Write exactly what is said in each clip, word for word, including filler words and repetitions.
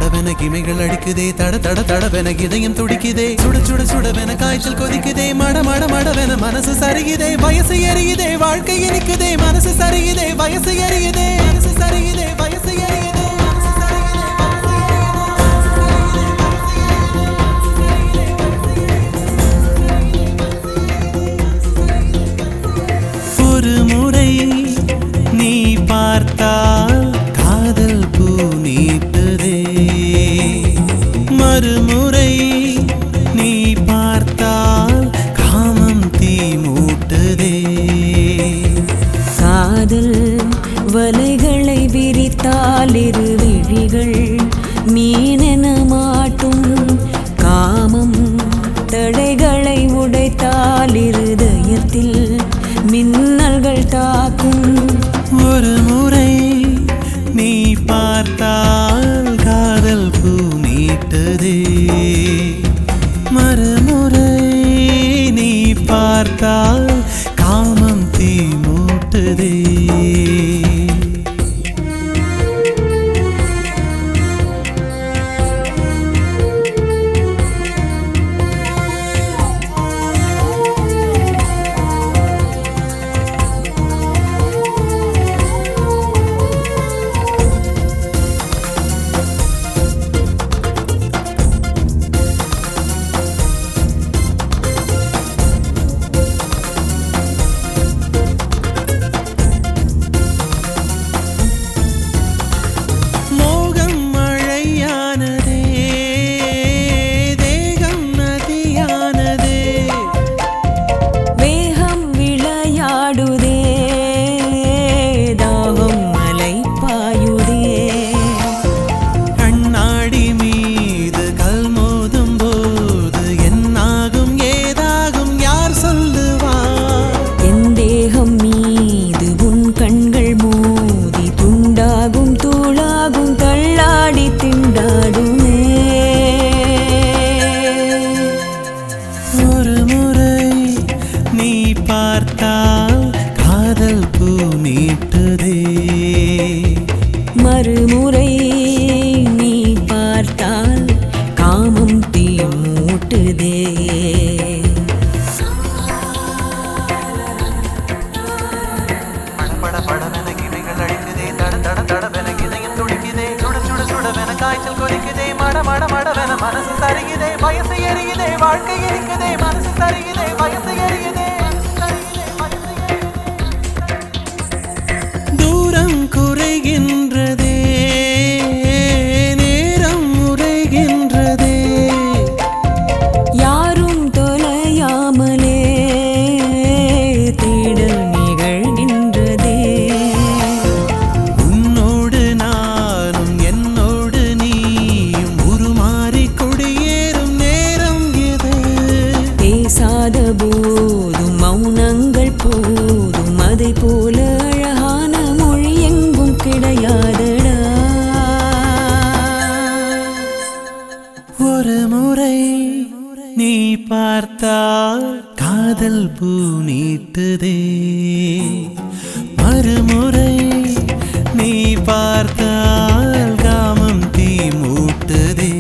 படவென கிமைகள் அடிக்குதே தட தட தடவென இதயம் துடிக்குதே சுட சுட சுடவென காய்ச்சல் கொதிக்குதே மட மட மடவென மனசு சரியுதே வயசு எரியுதே வாழ்க்கை இனிக்குதே மனசு சரியுதே வயசு எரியுதே மனசு சரியுதே வயசு எரியுதே ஒரு முறை நீ பார்த்தால் காதல் பூ நீட்டுதே மறுமுறை நீ பார்த்தால் காமம் தீ மூட்டுதே காதல் வலைகளை விரித்தால் இரு விழிகள் மீனென மாட்டும் காமம் தடைகளை உடைத்தால் இருதயத்தில் மின்னல்கள் தாக்கும் ஒரு முறை நீ பார்த்தால் காதல் பூ நீட்டுதே மறுமுறை நீ பார்த்தால் காமம் தீ மூட்டுதே காதல் பூ நீட்டுதே மறுமுறை நீ பார்த்தால் காமம் தீ மூட்டுதே பட படவென கிமைகள் அடிக்குதே தட தட தடவென இதயம் துடிக்குதே சுட சுட சுடவென காய்ச்சல் கொதிக்குதே மட மட மடவென மனசு சரியுதே வயசு எரியுதே வாழ்க்கை இருக்குதே மனசு சரியுதே வயசு எரியுதே குறைகின்றதே நேரம் உரைகின்றதே யாரும் தொலையாமலே தேடல் நிகழ்கின்றதே உன்னோடு நானும் என்னோடு நீயும் உருமாறி குடியேறும் நேரம் இது பேசாத போதும் மௌனங்கள் போதும் அதை போல அழகான கிடையாதடா ஒரு முறை நீ பார்த்தால் காதல் பூ நீட்டுதே மறுமுறை நீ பார்த்தால் காமம் தீ மூட்டுதே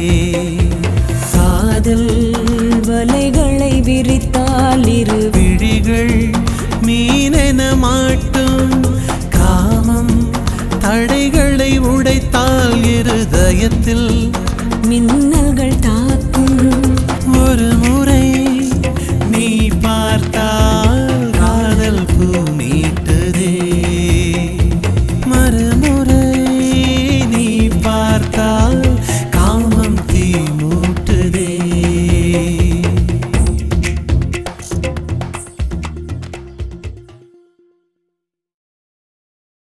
காதல் வலைகளை விரித்தால் இரு விழிகள் மீனென மாட்டும் காமம் தடைகளை உடைத்தால் இருதயத்தில்